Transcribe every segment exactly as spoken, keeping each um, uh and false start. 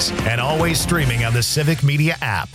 podcasts and always streaming on the Civic Media app.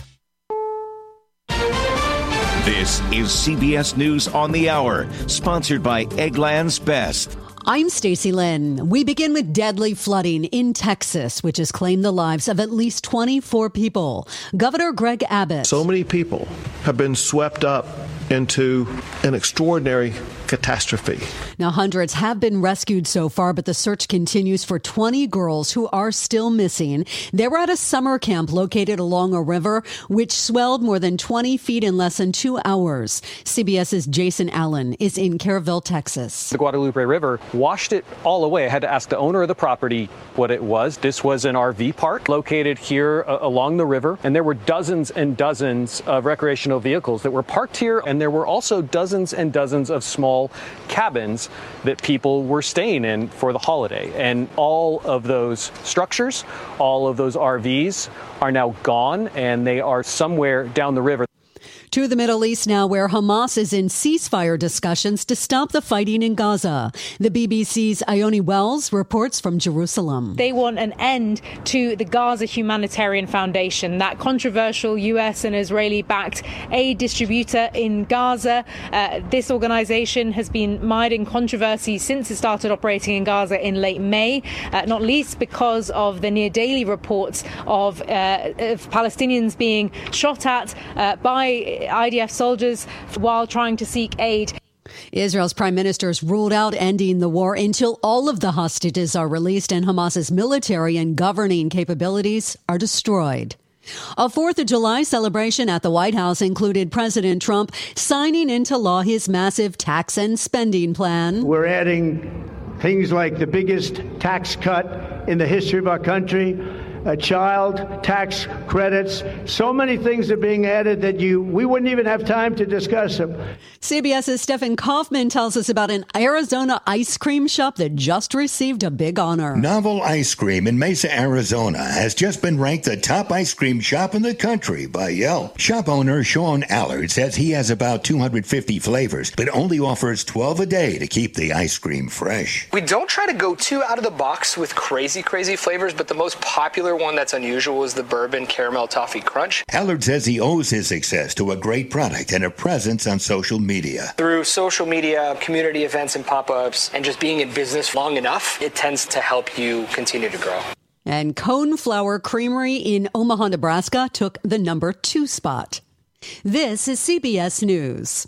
This is C B S News on the Hour, sponsored by Eggland's Best. I'm Stacey Lynn. We begin with deadly flooding in Texas, which has claimed the lives of at least twenty-four people. Governor Greg Abbott. So many people have been swept up into an extraordinary catastrophe. Now, hundreds have been rescued so far, but the search continues for twenty girls who are still missing. They were at a summer camp located along a river, which swelled more than twenty feet in less than two hours. CBS's Jason Allen is in Kerrville, Texas. The Guadalupe River washed it all away. I had to ask the owner of the property what it was. This was an R V park located here uh, along the river, and there were dozens and dozens of recreational vehicles that were parked here, and there were also dozens and dozens of small cabins that people were staying in for the holiday. And all of those structures, all of those R Vs are now gone, and they are somewhere down the river. To the Middle East now, where Hamas is in ceasefire discussions to stop the fighting in Gaza. The B B C's Ione Wells reports from Jerusalem. They want an end to the Gaza Humanitarian Foundation, that controversial U S and Israeli-backed aid distributor in Gaza. Uh, this organization has been mired in controversy since it started operating in Gaza in late May, uh, not least because of the near-daily reports of, uh, of Palestinians being shot at uh, by I D F soldiers while trying to seek aid. Israel's prime minister has ruled out ending the war until all of the hostages are released and Hamas's military and governing capabilities are destroyed. A fourth of July celebration at the White House included President Trump signing into law his massive tax and spending plan. We're adding things like the biggest tax cut in the history of our country, Uh, child tax credits. So many things are being added that you we wouldn't even have time to discuss them. CBS's Stephen Kaufman tells us about an Arizona ice cream shop that just received a big honor. Novel Ice Cream in Mesa, Arizona has just been ranked the top ice cream shop in the country by Yelp. Shop owner Sean Allard says he has about two hundred fifty flavors, but only offers twelve a day to keep the ice cream fresh. We don't try to go too out of the box with crazy, crazy flavors, but the most popular one that's unusual is the bourbon caramel toffee crunch. Allard says he owes his success to a great product and a presence on social media. Through social media, community events and pop-ups, and just being in business long enough, it tends to help you continue to grow. And Coneflower Creamery in Omaha, Nebraska took the number two spot. This is C B S News.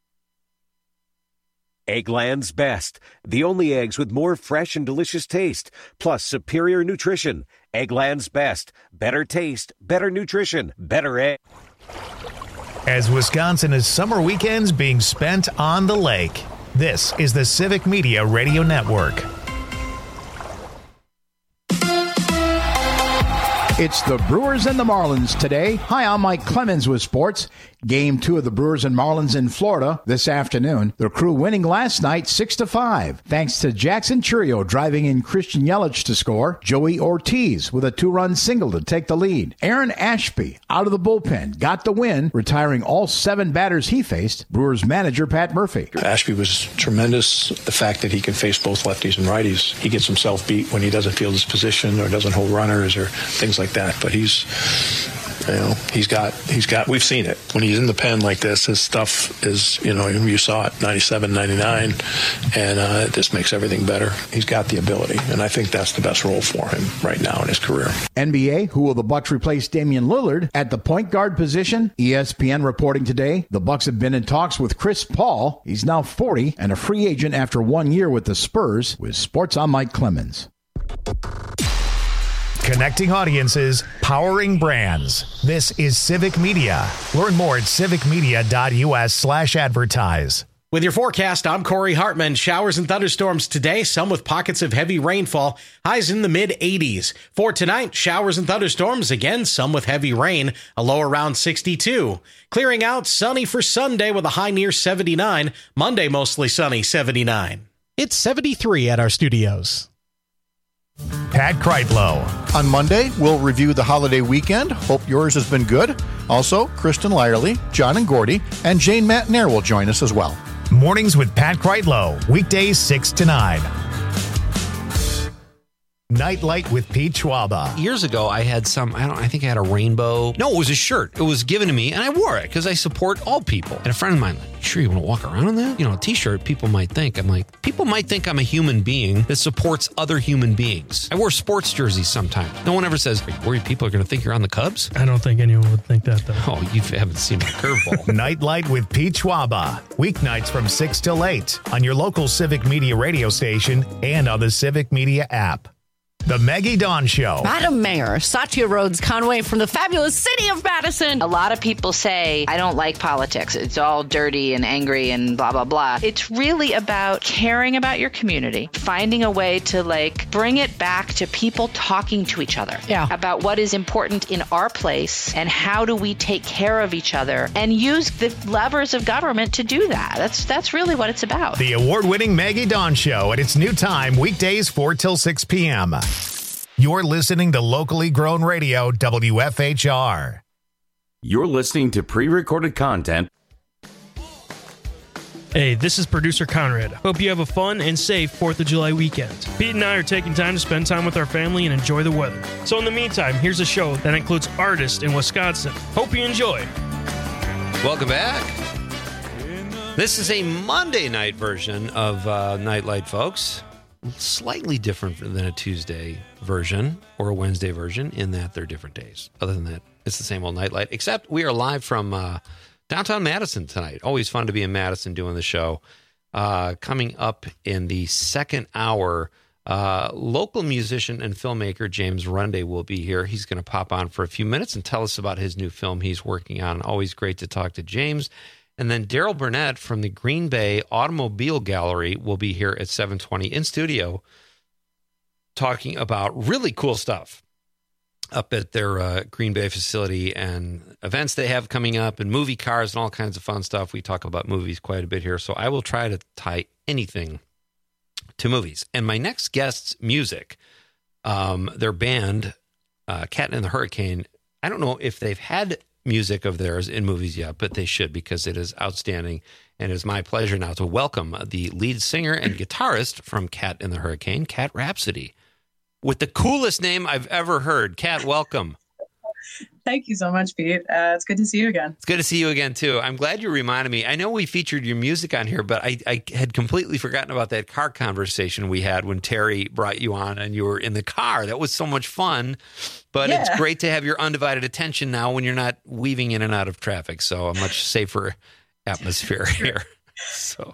Eggland's Best, the only eggs with more fresh and delicious taste, plus superior nutrition. Eggland's Best, better taste, better nutrition, better egg. As Wisconsin is summer weekends being spent on the lake, this is the Civic Media Radio Network. It's the Brewers and the Marlins today. Hi, I'm Mike Clemens with sports. Game two of the Brewers and Marlins in Florida this afternoon. The Crew winning last night six to five, thanks to Jackson Churio driving in Christian Yelich to score. Joey Ortiz with a two-run single to take the lead. Aaron Ashby out of the bullpen got the win, retiring all seven batters he faced. Brewers manager Pat Murphy. Ashby was tremendous. The fact that he can face both lefties and righties. He gets himself beat when he doesn't field his position or doesn't hold runners or things like that. But he's... You know, he's got, he's got, we've seen it. When he's in the pen like this, his stuff is, you know, you saw it, ninety-seven, ninety-nine, and uh, it just makes everything better. He's got the ability, and I think that's the best role for him right now in his career. N B A, who will the Bucks replace Damian Lillard at the point guard position? E S P N reporting today, the Bucks have been in talks with Chris Paul. He's now forty and a free agent after one year with the Spurs. With Sports, I'm Mike Clemens. Connecting audiences, powering brands. This is Civic Media. Learn more at civicmedia.us slash advertise. With your forecast, I'm Corey Hartman. Showers and thunderstorms today, some with pockets of heavy rainfall. Highs in the mid eighties. For tonight, showers and thunderstorms, again, some with heavy rain, a low around sixty-two. Clearing out, sunny for Sunday with a high near seventy-nine. Monday, mostly sunny, seventy-nine. It's seventy-three at our studios. Pat Kreitlow. On Monday, we'll review the holiday weekend. Hope yours has been good. Also, Kristen Lyerly, John and Gordy, and Jane Matnair will join us as well. Mornings with Pat Kreitlow, weekdays six to nine. Nightlight with Pete Schwaba. Years ago, I had some, I don't I think I had a rainbow. No, it was a shirt. It was given to me, and I wore it because I support all people. And a friend of mine, like, sure you want to walk around in that? You know, a t-shirt, people might think. I'm like, people might think I'm a human being that supports other human beings. I wear sports jerseys sometimes. No one ever says, are you worried people are going to think you're on the Cubs? I don't think anyone would think that, though. Oh, you haven't seen my curveball. Nightlight with Pete Schwaba. Weeknights from six till eight on your local Civic Media radio station and on the Civic Media app. The Maggie Dawn Show. Madam Mayor, Satya Rhodes Conway from the fabulous city of Madison. A lot of people say, I don't like politics. It's all dirty and angry and blah, blah, blah. It's really about caring about your community, finding a way to like bring it back to people talking to each other yeah. about what is important in our place and how do we take care of each other and use the levers of government to do that. That's, that's really what it's about. The award-winning Maggie Dawn Show at its new time, weekdays four till six p.m. You're listening to locally grown radio, W F H R. You're listening to pre-recorded content. Hey, this is producer Conrad. Hope you have a fun and safe fourth of July weekend. Pete and I are taking time to spend time with our family and enjoy the weather. So in the meantime, here's a show that includes artists in Wisconsin. Hope you enjoy. Welcome back. This is a Monday night version of uh, Nightlight, folks. Slightly different than a Tuesday version or a Wednesday version in that they're different days. Other than that, it's the same old Nightlight, except we are live from uh, downtown Madison tonight. Always fun to be in Madison doing the show. Uh, coming up in the second hour, uh, local musician and filmmaker James Runde will be here. He's going to pop on for a few minutes and tell us about his new film he's working on. Always great to talk to James. And then Daryl Burnett from the Green Bay Automobile Gallery will be here at seven twenty in studio talking about really cool stuff up at their uh, Green Bay facility and events they have coming up and movie cars and all kinds of fun stuff. We talk about movies quite a bit here, so I will try to tie anything to movies. And my next guest's music, um, their band, uh, Cat in the Hurricane, I don't know if they've had music of theirs in movies yet, but they should because it is outstanding. And it is my pleasure now to welcome the lead singer and guitarist from Cat in the Hurricane, Cat Rhapsody, with the coolest name I've ever heard. Cat, welcome. Thank you so much, Pete. Uh, it's good to see you again. It's good to see you again, too. I'm glad you reminded me. I know we featured your music on here, but I, I had completely forgotten about that car conversation we had when Terry brought you on and you were in the car. That was so much fun. But yeah. It's great to have your undivided attention now when you're not weaving in and out of traffic. So a much safer atmosphere here. So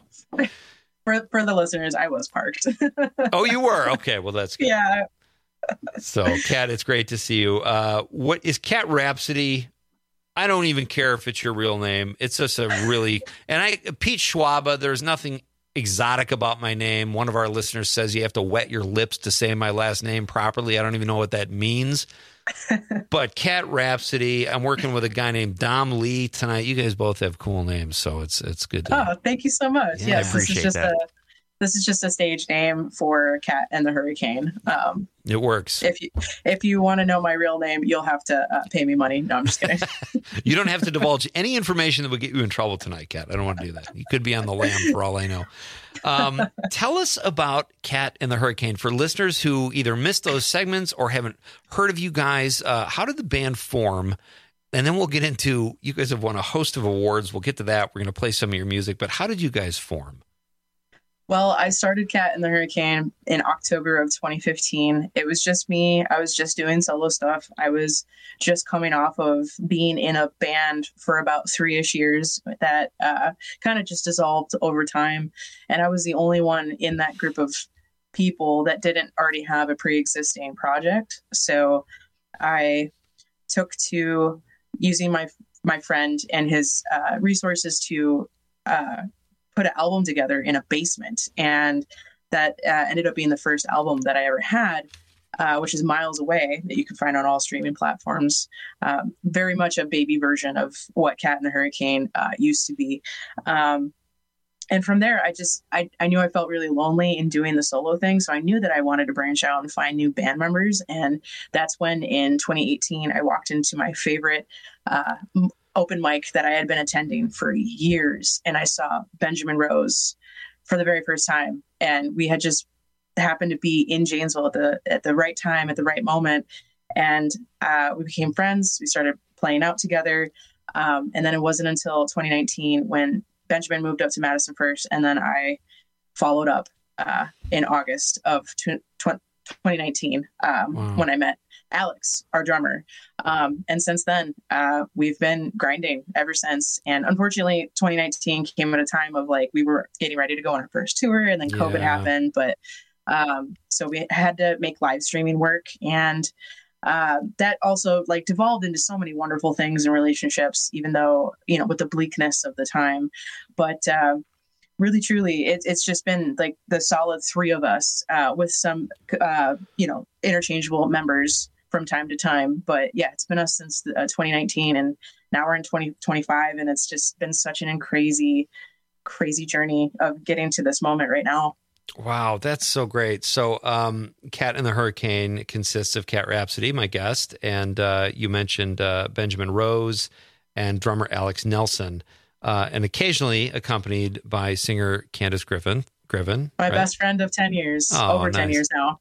for for the listeners, I was parked. Oh, you were? Okay, well, that's good. Yeah. So, Cat, it's great to see you. Uh, what is Cat Rhapsody? I don't even care if it's your real name. It's just a really, and I, Pete Schwaba, there's nothing exotic about my name. One of our listeners says you have to wet your lips to say my last name properly. I don't even know what that means. But Cat Rhapsody, I'm working with a guy named Dom Lee tonight. You guys both have cool names, so it's it's good to Oh, thank you so much. Yeah, yes, I appreciate this is just that. a this is just a stage name for Cat and the Hurricane. Um, it works. If you if you want to know my real name, you'll have to uh, pay me money. No, I'm just kidding. You don't have to divulge any information that would get you in trouble tonight, Cat. I don't want to do that. You could be on the lam for all I know. Um, tell us about Cat and the Hurricane for listeners who either missed those segments or haven't heard of you guys. Uh, how did the band form? And then we'll get into, you guys have won a host of awards. We'll get to that. We're going to play some of your music. But how did you guys form? Well, I started Cat and the Hurricane in October of twenty fifteen. It was just me. I was just doing solo stuff. I was just coming off of being in a band for about three-ish years that uh, kind of just dissolved over time. And I was the only one in that group of people that didn't already have a pre-existing project. So I took to using my my friend and his uh, resources to uh put an album together in a basement. And that uh, ended up being the first album that I ever had, uh, which is Miles Away, that you can find on all streaming platforms. Um, very much a baby version of what Cat and the Hurricane uh, used to be. Um, and from there, I just, I, I knew I felt really lonely in doing the solo thing. So I knew that I wanted to branch out and find new band members. And that's when in twenty eighteen, I walked into my favorite uh, open mic that I had been attending for years. And I saw Benjamin Rose for the very first time. And we had just happened to be in Janesville at the at the right time, at the right moment. And uh, we became friends. We started playing out together. Um, and then it wasn't until twenty nineteen when Benjamin moved up to Madison first. And then I followed up uh, in August of twenty nineteen um, wow. when I met Alex, our drummer. Um, and since then, uh, we've been grinding ever since. And unfortunately, twenty nineteen came at a time of like, we were getting ready to go on our first tour and then COVID yeah. happened. But um, so we had to make live streaming work. And uh, that also like devolved into so many wonderful things and relationships, even though, you know, with the bleakness of the time. But uh, really, truly, it, it's just been like the solid three of us uh, with some, uh, you know, interchangeable members from time to time. But yeah, it's been us since uh, twenty nineteen, and now we're in twenty twenty-five, and it's just been such an crazy, crazy journey of getting to this moment right now. Wow, that's so great. So um, Cat in the Hurricane consists of Cat Rhapsody, my guest, and uh, you mentioned uh, Benjamin Rose and drummer Alex Nelson, uh, and occasionally accompanied by singer Candace Griffin. Griffin, my right? best friend of ten years, oh, over nice. ten years now.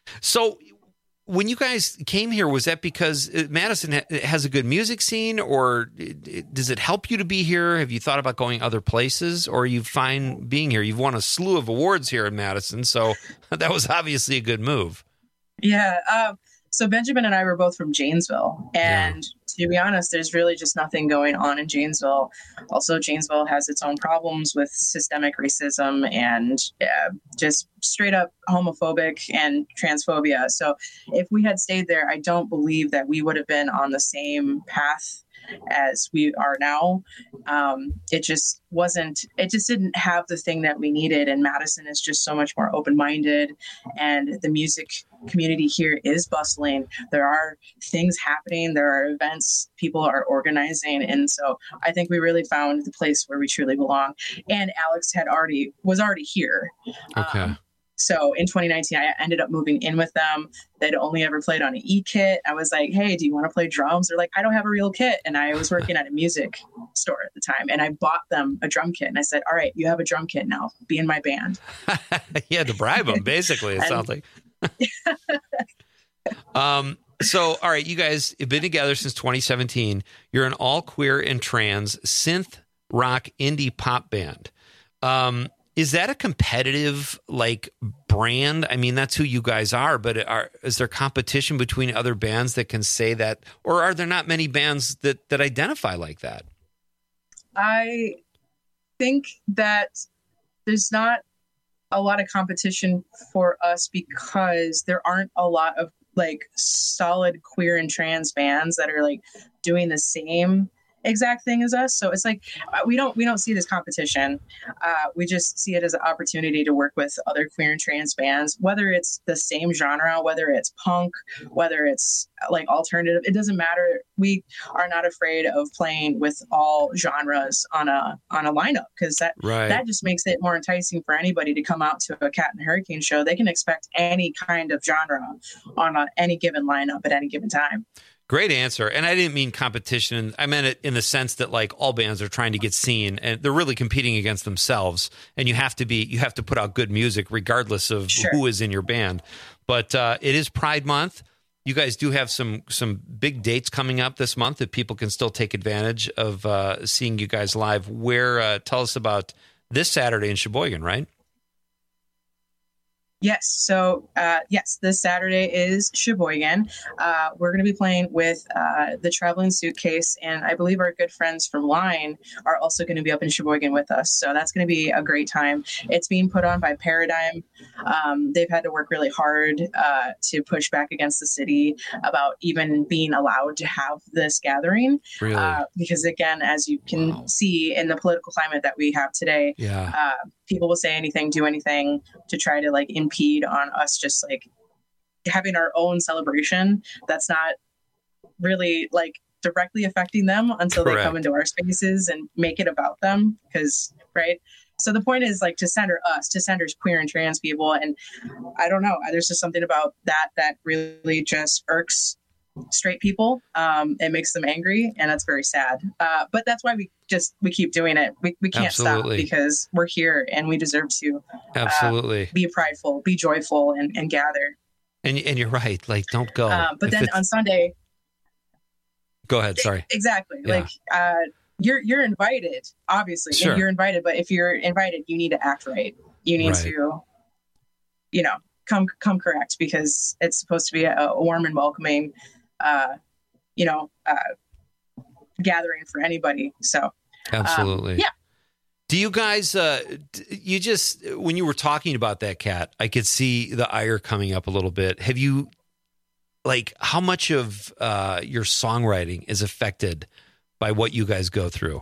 So when you guys came here, was that because Madison has a good music scene, or does it help you to be here? Have you thought about going other places, or are you fine being here? You've won a slew of awards here in Madison, so that was obviously a good move. Yeah. Um, so Benjamin and I were both from Janesville, and yeah. to be honest, there's really just nothing going on in Janesville. Also, Janesville has its own problems with systemic racism and uh, just straight up homophobic and transphobia. So if we had stayed there, I don't believe that we would have been on the same path as we are now. Um, it just wasn't, it just didn't have the thing that we needed. And Madison is just so much more open-minded, and the music community here is bustling. There are things happening. There are events people are organizing. And so I think we really found the place where we truly belong. And Alex had already, was already here. Okay. Um, So in twenty nineteen, I ended up moving in with them. They'd only ever played on an e-kit. I was like, hey, do you want to play drums? They're like, I don't have a real kit. And I was working at a music store at the time. And I bought them a drum kit. And I said, all right, you have a drum kit now. Be in my band. You had to bribe them, basically, it and, sounds like. um. So, all right, you guys have been together since twenty seventeen. You're an all queer and trans synth rock indie pop band. Um. Is that a competitive like brand? I mean, that's who you guys are, but are, is there competition between other bands that can say that, or are there not many bands that, that identify like that? I think that there's not a lot of competition for us because there aren't a lot of like solid queer and trans bands that are like doing the same exact thing as us. So it's like we don't we don't see this competition. Uh, we just see it as an opportunity to work with other queer and trans bands, whether it's the same genre, whether it's punk, whether it's like alternative. It doesn't matter. We are not afraid of playing with all genres on a on a lineup, because that right. that just makes it more enticing for anybody to come out to a Cat and Hurricane show. They can expect any kind of genre on a, any given lineup at any given time. Great answer. And I didn't mean competition. I meant it in the sense that like all bands are trying to get seen, and they're really competing against themselves. And you have to be, you have to put out good music regardless of sure. who is in your band. But uh, it is Pride Month. You guys do have some some big dates coming up this month that people can still take advantage of uh, seeing you guys live. Where, uh, tell us about this Saturday in Sheboygan, right? Yes. So, uh, yes, this Saturday is Sheboygan. Uh, we're going to be playing with uh, the Traveling Suitcase, and I believe our good friends from Line are also going to be up in Sheboygan with us. So that's going to be a great time. It's being put on by Paradigm. Um, they've had to work really hard uh, to push back against the city about even being allowed to have this gathering. Really? Uh, because, again, as you can wow. see in the political climate that we have today, yeah. uh, people will say anything, do anything to try to like impede on us just like having our own celebration that's not really like directly affecting them until Correct. They come into our spaces and make it about them. Because, right. So the point is like to center us, to center queer and trans people. And I don't know, there's just something about that that really just irks straight people. Um, it makes them angry, and that's very sad. Uh, but that's why we just we keep doing it. We we can't Absolutely. stop because we're here and we deserve to Absolutely uh, be prideful, be joyful, and, and gather. And and you're right. Like, don't go. Uh, but If then it's- on Sunday, go ahead. Sorry. exactly. Yeah. Like uh, you're you're invited, obviously. Sure. You're invited, but if you're invited, you need to act right. You need Right. to, you know, come come correct because it's supposed to be a, a warm and welcoming, uh, you know, uh, gathering for anybody. So Absolutely. um, yeah. Do you guys, uh, d- you just, when you were talking about that, Kat, I could see the ire coming up a little bit. Have you, like, how much of uh, your songwriting is affected by what you guys go through?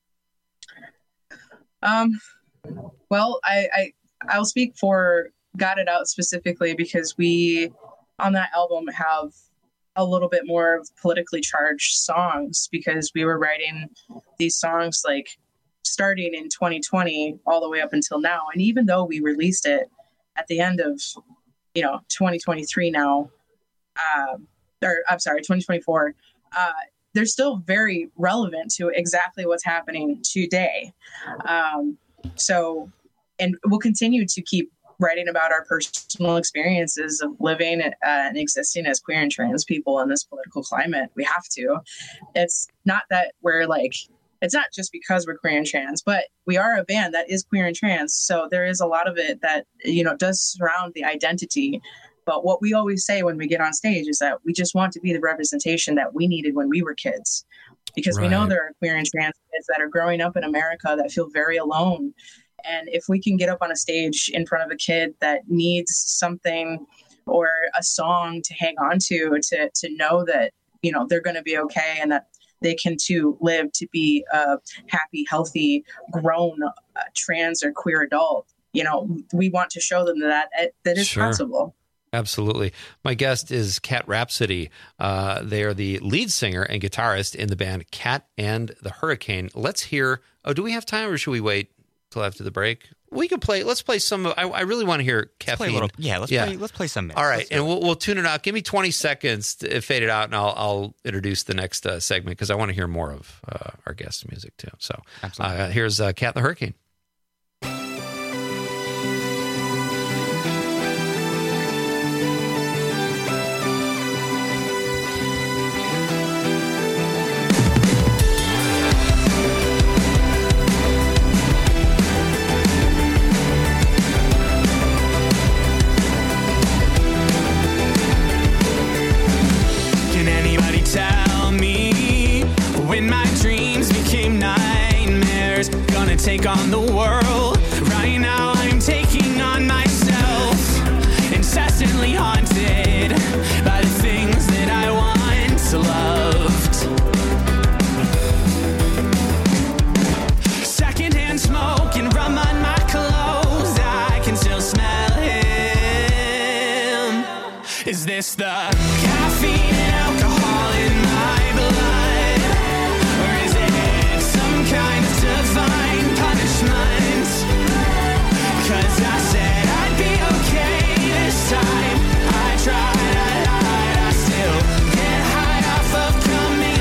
Um, well, I, I I'll speak for Got It Out specifically because we on that album have a little bit more of politically charged songs because we were writing these songs like starting in twenty twenty all the way up until now. And even though we released it at the end of, you know, twenty twenty-three now, um, or I'm sorry, twenty twenty-four, uh, they're still very relevant to exactly what's happening today. Um, so, and we'll continue to keep writing about our personal experiences of living uh, and existing as queer and trans people in this political climate. We have to. It's not that we're like, it's not just because we're queer and trans, but we are a band that is queer and trans. So there is a lot of it that, you know, does surround the identity. But what we always say when we get on stage is that we just want to be the representation that we needed when we were kids, because we know Right. there are queer and trans kids that are growing up in America that feel very alone. And if we can get up on a stage in front of a kid that needs something or a song to hang on to, to, to know that, you know, they're going to be okay and that they can too live to be a happy, healthy, grown uh, trans or queer adult, you know, we want to show them that that is Sure. possible. Absolutely. My guest is Cat Rhapsody. Uh, they are the lead singer and guitarist in the band Cat and the Hurricane. Let's hear. Oh, do we have time or should we wait till after the break? We can play. Let's play some. I, I really want to hear Caffeine. play a little- yeah, let's play- let's play some mix. All right, Let's do and we'll, we'll tune it out. Give me twenty seconds to fade it out, and I'll, I'll introduce the next uh, segment because I want to hear more of uh, our guest music too. So uh, here's uh, Cat and the Hurricane. Can anybody tell me when my dreams became nightmares? Gonna take on the world. Right now I'm taking on myself. Incessantly haunted by the things that I once loved. Secondhand smoke and rum on my clothes. I can still smell him. Is this the caffeine and alcohol in my blood? Or is it some kind of divine punishment? 'Cause I said I'd be okay this time. I tried, I lied, I still get high off of coming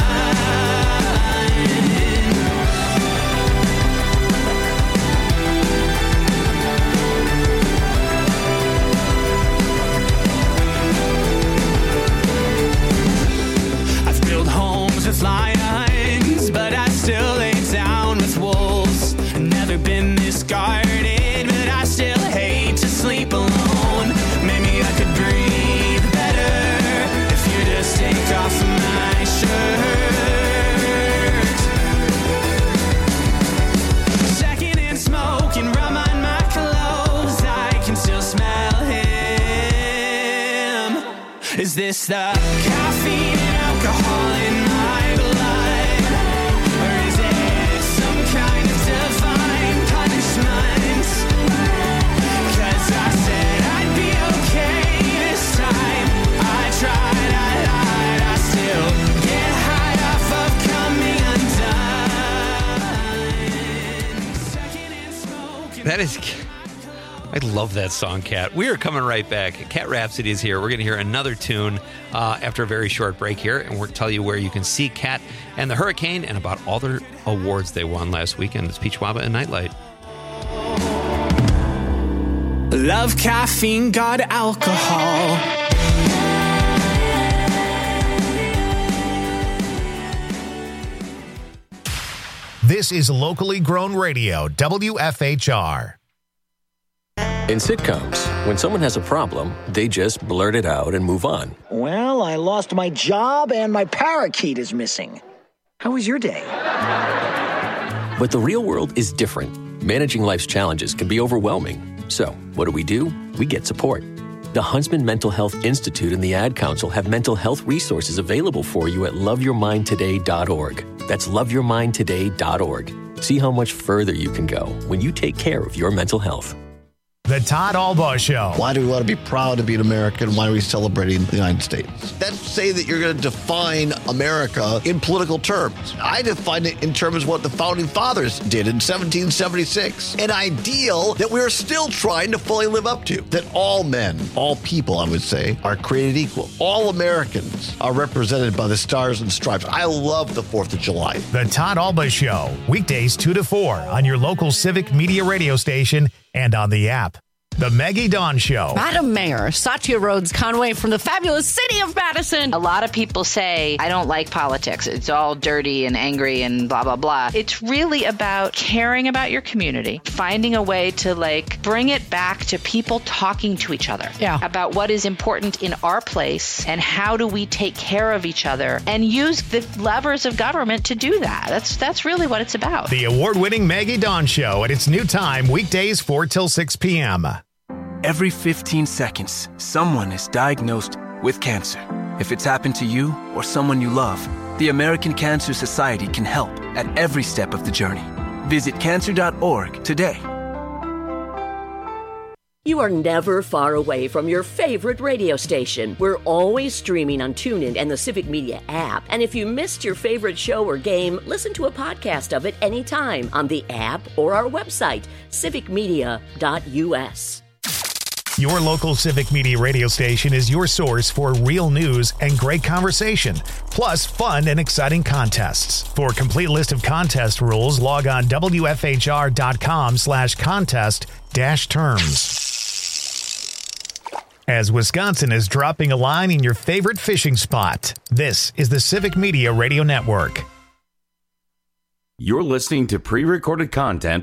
I've built homes with lions, but I still lay down with wolves. Never been this guarded, but I still hate to sleep alone. Maybe I could breathe better if you just take off my shirt. Secondhand smoke and rum on my clothes. I can still smell him. Is this the caffeine and alcohol in my blood? Or is it some kind of divine punishment? 'Cause I said I'd be okay this time. I tried, I lied, I still get high off of coming undone. Secondhand smoke and That is I love that song, Cat. We are coming right back. Cat Rhapsody is here. We're going to hear another tune uh, after a very short break here, and we're going to tell you where you can see Cat and the Hurricane and about all their awards they won last weekend. It's Peach Waba and Nightlight. Love caffeine, got alcohol. This is locally grown radio, W F H R. In sitcoms, when someone has a problem, they just blurt it out and move on. Well, I lost my job and my parakeet is missing. How was your day? But the real world is different. Managing life's challenges can be overwhelming. So, what do we do? We get support. The Huntsman Mental Health Institute and the Ad Council have mental health resources available for you at love your mind today dot org. That's love your mind today dot org. See how much further you can go when you take care of your mental health. The Todd Albaugh Show. Why do we want to be proud to be an American? Why are we celebrating the United States? That's say that you're going to define America in political terms. I define it in terms of what the Founding Fathers did in seventeen seventy-six. An ideal that we're still trying to fully live up to. That all men, all people, I would say, are created equal. All Americans are represented by the stars and stripes. I love the fourth of July. The Todd Albaugh Show. Weekdays two to four on your local Civic Media radio station and on the app. The Maggie Dawn Show. Madam Mayor, Satya Rhodes Conway from the fabulous city of Madison. A lot of people say, I don't like politics. It's all dirty and angry and blah, blah, blah. It's really about caring about your community, finding a way to like bring it back to people talking to each other yeah. about what is important in our place and how do we take care of each other and use the levers of government to do that. That's, that's really what it's about. The award-winning Maggie Dawn Show at its new time, weekdays four till six p.m. Every fifteen seconds, someone is diagnosed with cancer. If it's happened to you or someone you love, the American Cancer Society can help at every step of the journey. Visit cancer dot org today. You are never far away from your favorite radio station. We're always streaming on TuneIn and the Civic Media app. And if you missed your favorite show or game, listen to a podcast of it anytime on the app or our website, civic media dot u s. Your local Civic Media radio station is your source for real news and great conversation, plus fun and exciting contests. For a complete list of contest rules, log on W F H R dot com slash contest dash terms. As Wisconsin is dropping a line in your favorite fishing spot, this is the Civic Media Radio Network. You're listening to pre-recorded content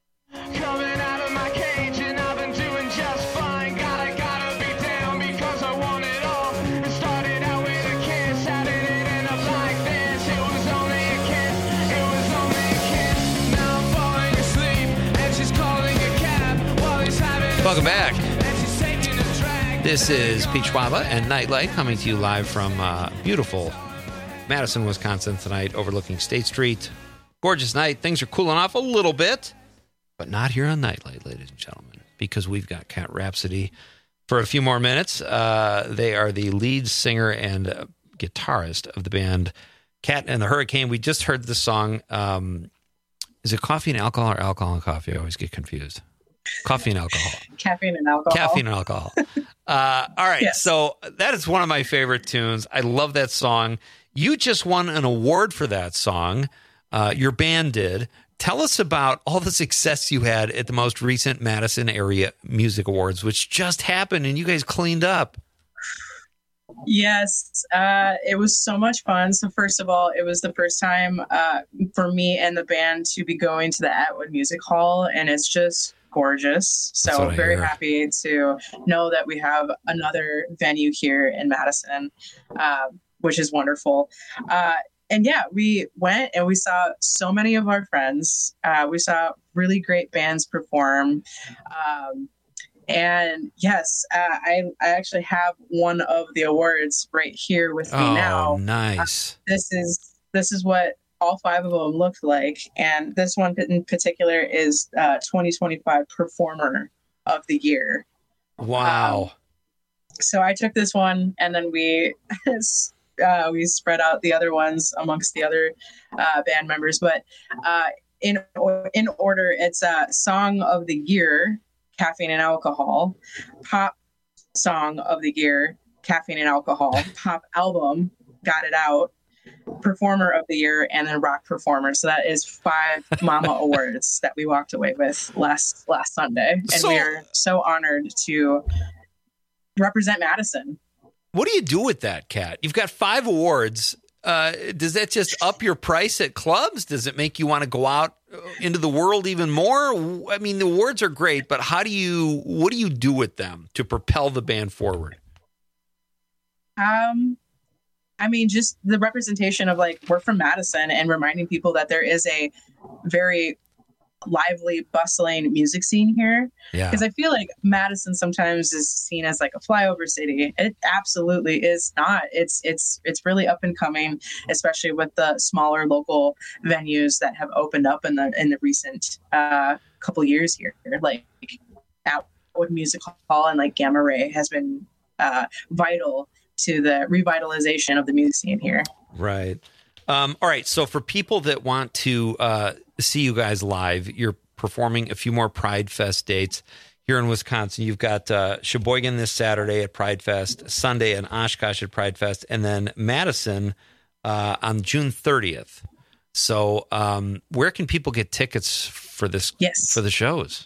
Welcome back. This is Peach Waba and Nightlight coming to you live from uh, beautiful Madison, Wisconsin tonight, overlooking State Street. Gorgeous night. Things are cooling off a little bit, but not here on Nightlight, ladies and gentlemen, because we've got Cat Rhapsody for a few more minutes. Uh, they are the lead singer and uh, guitarist of the band Cat and the Hurricane. We just heard the song. Um, is it Coffee and Alcohol or Alcohol and Coffee? I always get confused. Coffee and alcohol. Caffeine and alcohol. Caffeine and alcohol. uh, all right. Yes. So that is one of my favorite tunes. I love that song. You just won an award for that song. Uh, your band did. Tell us about all the success you had at the most recent Madison Area Music Awards, which just happened and you guys cleaned up. Yes, uh, it was so much fun. So first of all, it was the first time uh, for me and the band to be going to the Atwood Music Hall, and it's just gorgeous. So very hear. happy to know that we have another venue here in Madison, uh, which is wonderful. Uh, and yeah, we went and we saw so many of our friends. Uh, we saw really great bands perform. Um, and yes, uh, I, I actually have one of the awards right here with me oh, now. Nice. Uh, this is, this is what all five of them looked like. And this one in particular is uh, twenty twenty-five Performer of the Year. Wow. Um, so I took this one and then we uh, we spread out the other ones amongst the other uh, band members. But uh, in, in order, it's uh, Song of the Year, Caffeine and Alcohol. Pop Song of the Year, Caffeine and Alcohol. Pop Album, Got It Out. Performer of the Year, and then Rock Performer. So that is five Mama Awards that we walked away with last last Sunday. And So- we are so honored to represent Madison. What do you do with that, Kat? You've got five awards. Uh, does that just up your price at clubs? Does it make you want to go out into the world even more? I mean, the awards are great, but how do you, what do you do with them to propel the band forward? Um, I mean, just the representation of like, we're from Madison, and reminding people that there is a very lively, bustling music scene here. Yeah. Because I feel like Madison sometimes is seen as like a flyover city. It absolutely is not. It's it's it's really up and coming, especially with the smaller local venues that have opened up in the in the recent uh, couple years here. Like Atwood Music Hall and like Gamma Ray has been uh, vital to the revitalization of the music scene here. Right. Um, all right. So for people that want to uh, see you guys live, you're performing a few more Pride Fest dates here in Wisconsin. You've got uh, Sheboygan this Saturday at Pride Fest, Sunday in Oshkosh at Pride Fest, and then Madison uh, on June thirtieth. So um, where can people get tickets for this? Yes. For the shows?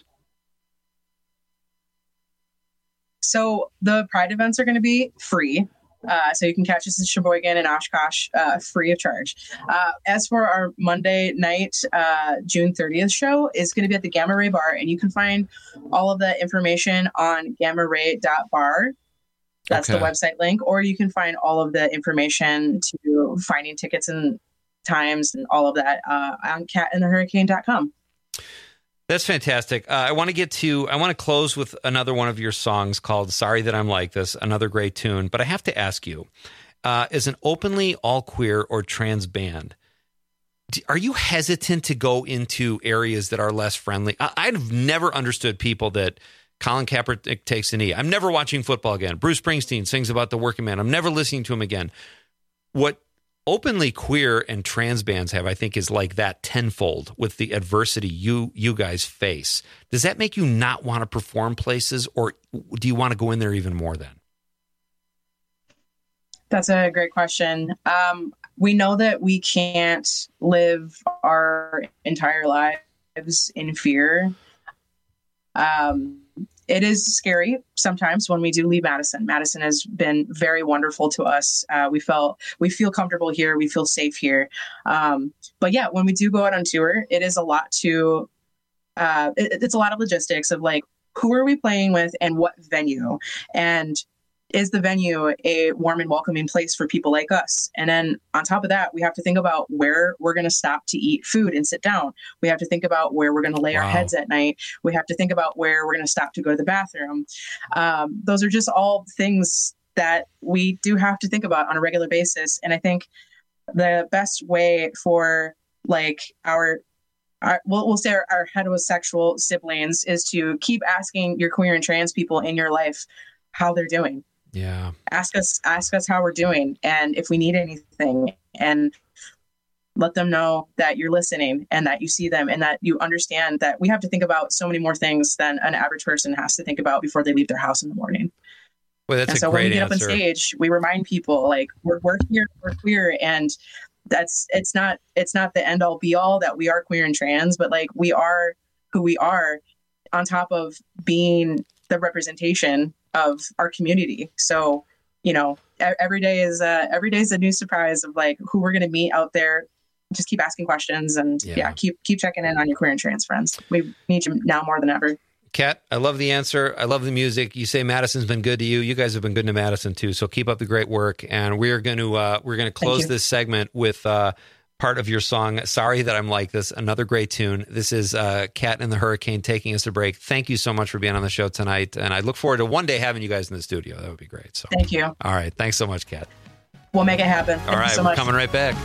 So the Pride events are going to be free. Uh, so you can catch us in Sheboygan and Oshkosh uh, free of charge. Uh, as for our Monday night, uh, June thirtieth show is going to be at the Gamma Ray Bar, and you can find all of the information on gamma ray dot bar. That's Okay. the website link, or you can find all of the information to finding tickets and times and all of that uh, on cat in the hurricane dot com. That's fantastic. Uh, I want to get to, I want to close with another one of your songs called Sorry That I'm Like This, another great tune. But I have to ask you, uh, as an openly all queer or trans band, do- are you hesitant to go into areas that are less friendly? I- I've never understood people that Colin Kaepernick takes a knee. I'm never watching football again. Bruce Springsteen sings about the working man. I'm never listening to him again. What openly queer and trans bands have, I think, is like that tenfold with the adversity you you guys face. Does that make you not want to perform places, or do you want to go in there even more then? That's a great question. Um, we know that we can't live our entire lives in fear. Um, it is scary sometimes when we do leave Madison. Madison has been very wonderful to us. Uh, we felt we feel comfortable here. We feel safe here. Um, but yeah, when we do go out on tour, it is a lot to. Uh, it, it's a lot of logistics of like, who are we playing with and what venue, and is the venue a warm and welcoming place for people like us? And then on top of that, we have to think about where we're going to stop to eat food and sit down. We have to think about where we're going to lay our Wow. heads at night. We have to think about where we're going to stop to go to the bathroom. Um, those are just all things that we do have to think about on a regular basis. And I think the best way for like our Our, we'll, we'll say our, our heterosexual siblings is to keep asking your queer and trans people in your life how they're doing. Yeah. Ask us, ask us how we're doing, and if we need anything, and let them know that you're listening and that you see them and that you understand that we have to think about so many more things than an average person has to think about before they leave their house in the morning. Well, that's and a so when great we get answer. up on stage, we remind people like we're, we're here, we're queer, and that's it's not it's not the end all be all that we are queer and trans, but like we are who we are on top of being the representation of our community. So, you know, e- every day is uh, every day is a new surprise of like who we're going to meet out there. Just keep asking questions and Yeah. yeah. keep keep checking in on your queer and trans friends. We need you now more than ever. Kat, I love the answer. I love the music. You say Madison's been good to you. You guys have been good to Madison too. So keep up the great work. And we're going to uh, we're going to close you. this segment with uh, part of your song. Sorry That I'm Like This. Another great tune. This is uh, Kat and the Hurricane taking us a break. Thank you so much for being on the show tonight. And I look forward to one day having you guys in the studio. That would be great. So Thank you. all right. Thanks so much, Kat. We'll make it happen. All Thank right. you so We're much. coming right back.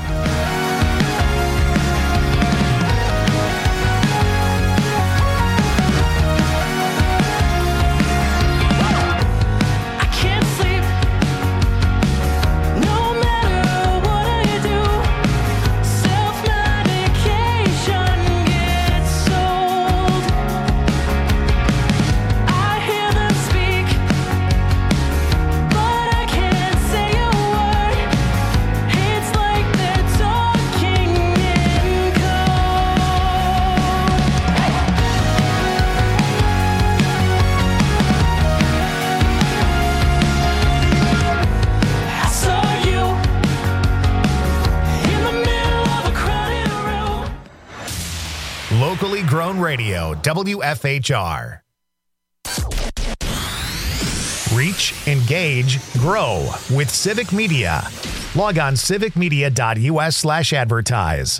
I can't sleep. No matter what I do, self-medication gets old. Locally grown radio, W F H R. Reach, engage, grow with Civic Media. Log on civicmedia.us slash advertise.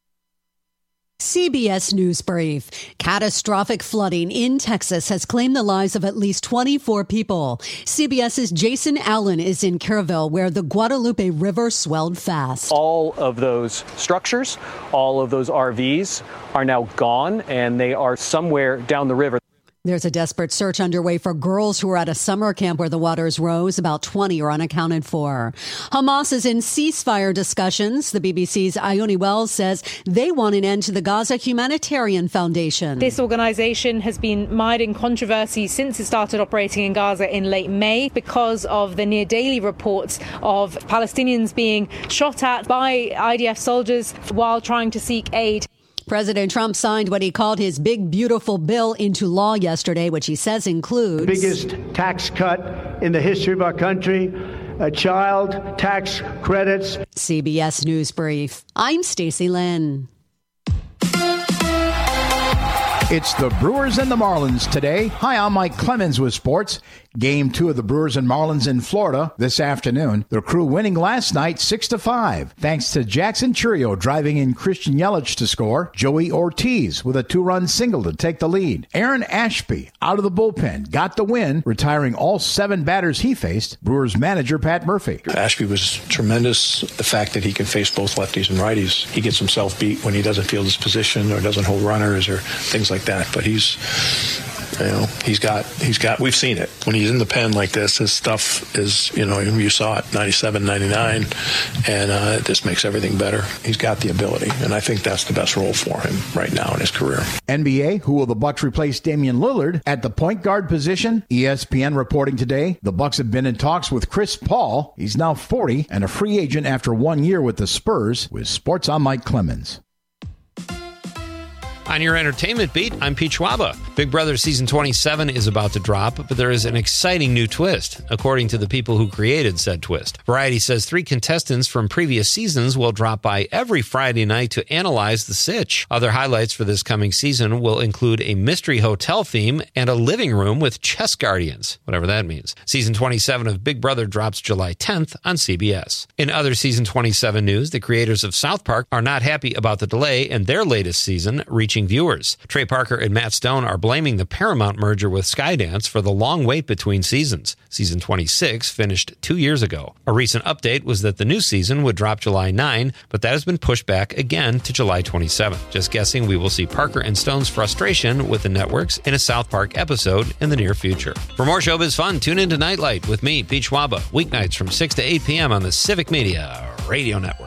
C B S News Brief. Catastrophic flooding in Texas has claimed the lives of at least twenty-four people. CBS's Jason Allen is in Kerrville, where the Guadalupe River swelled fast. All of those structures, all of those R Vs are now gone, and they are somewhere down the river. There's a desperate search underway for girls who were at a summer camp where the waters rose. About twenty are unaccounted for. Hamas is in ceasefire discussions. The B B C's Ione Wells says they want an end to the Gaza Humanitarian Foundation. This organization has been mired in controversy since it started operating in Gaza in late May because of the near daily reports of Palestinians being shot at by I D F soldiers while trying to seek aid. President Trump signed what he called his big, beautiful bill into law yesterday, which he says includes the biggest tax cut in the history of our country, uh, child tax credits. C B S News Brief. I'm Stacey Lynn. It's the Brewers and the Marlins today. Hi, I'm Mike Clemens with sports. Game two of the Brewers and Marlins in Florida this afternoon. The Crew winning last night six to five, thanks to Jackson Churio driving in Christian Yelich to score. Joey Ortiz with a two-run single to take the lead. Aaron Ashby out of the bullpen got the win, retiring all seven batters he faced. Brewers manager Pat Murphy. Ashby was tremendous. The fact that he can face both lefties and righties. He gets himself beat when he doesn't field his position or doesn't hold runners or things like that. But he's, you know, he's got, he's got, we've seen it. When he's in the pen like this, his stuff is, you know, you saw it, ninety-seven, ninety-nine, and uh, it just makes everything better. He's got the ability, and I think that's the best role for him right now in his career. N B A, who will the Bucks replace Damian Lillard at the point guard position? E S P N reporting today, the Bucks have been in talks with Chris Paul. He's now forty and a free agent after one year with the Spurs. With Sports, I'm Mike Clemens. On your entertainment beat, I'm Pete Schwaba. Big Brother Season twenty-seven is about to drop, but there is an exciting new twist, according to the people who created said twist. Variety says three contestants from previous seasons will drop by every Friday night to analyze the sitch. Other highlights for this coming season will include a mystery hotel theme and a living room with chess guardians, whatever that means. Season twenty-seven of Big Brother drops July tenth on C B S. In other Season twenty-seven news, the creators of South Park are not happy about the delay in their latest season reaching viewers. Trey Parker and Matt Stone are blaming the Paramount merger with Skydance for the long wait between seasons. Season twenty-six finished two years ago. A recent update was that the new season would drop July ninth, but that has been pushed back again to July twenty-seventh. Just guessing we will see Parker and Stone's frustration with the networks in a South Park episode in the near future. For more showbiz fun, tune into Nightlight with me, Pete Schwaba, weeknights from six to eight p.m. on the Civic Media Radio Network.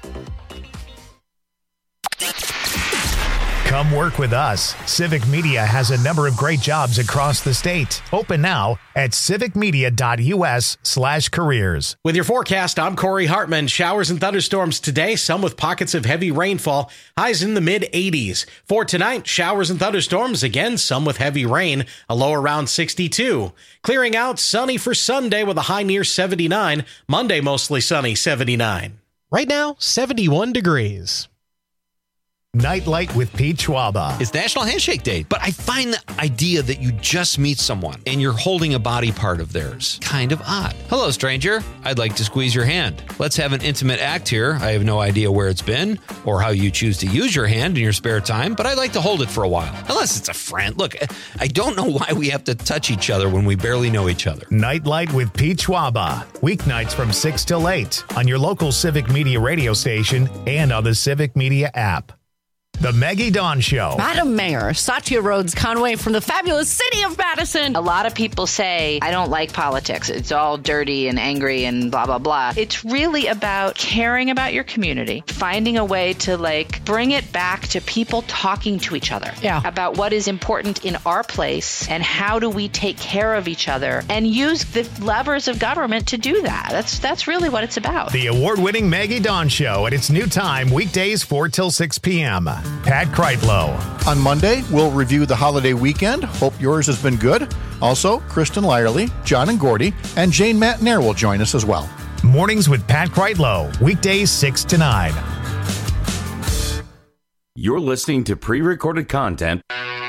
Come work with us. Civic Media has a number of great jobs across the state. Open now at civicmedia.us slash careers. With your forecast, I'm Corey Hartman. Showers and thunderstorms today, some with pockets of heavy rainfall. Highs in the mid eighties. For tonight, showers and thunderstorms, again, some with heavy rain, a low around sixty-two. Clearing out, sunny for Sunday with a high near seventy-nine. Monday, mostly sunny, seventy-nine. Right now, seventy-one degrees. Nightlight with Pete Schwaba. It's National Handshake Day, but I find the idea that you just meet someone and you're holding a body part of theirs kind of odd. Hello, stranger. I'd like to squeeze your hand. Let's have an intimate act here. I have no idea where it's been or how you choose to use your hand in your spare time, but I'd like to hold it for a while. Unless it's a friend. Look, I don't know why we have to touch each other when we barely know each other. Nightlight with Pete Schwaba. Weeknights from six till eight on your local Civic Media radio station and on the Civic Media app. The Maggie Dawn Show. Madam Mayor, Satya Rhodes Conway from the fabulous city of Madison. A lot of people say, I don't like politics. It's all dirty and angry and blah, blah, blah. It's really about caring about your community, finding a way to like bring it back to people talking to each other yeah. about what is important in our place and how do we take care of each other and use the levers of government to do that. That's, that's really what it's about. The award-winning Maggie Dawn Show at its new time, weekdays four till six p.m. Pat Kreitlow. On Monday, we'll review the holiday weekend. Hope yours has been good. Also, Kristen Lyerly, John and Gordy, and Jane Matnair will join us as well. Mornings with Pat Kreitlow, weekdays six to nine. You're listening to pre-recorded content.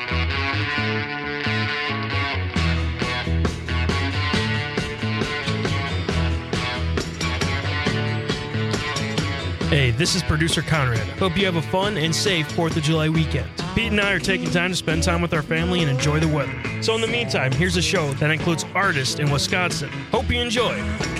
Hey, this is producer Conrad. Hope you have a fun and safe fourth of July weekend. Pete and I are taking time to spend time with our family and enjoy the weather. So in the meantime, here's a show that includes artists in Wisconsin. Hope you enjoy.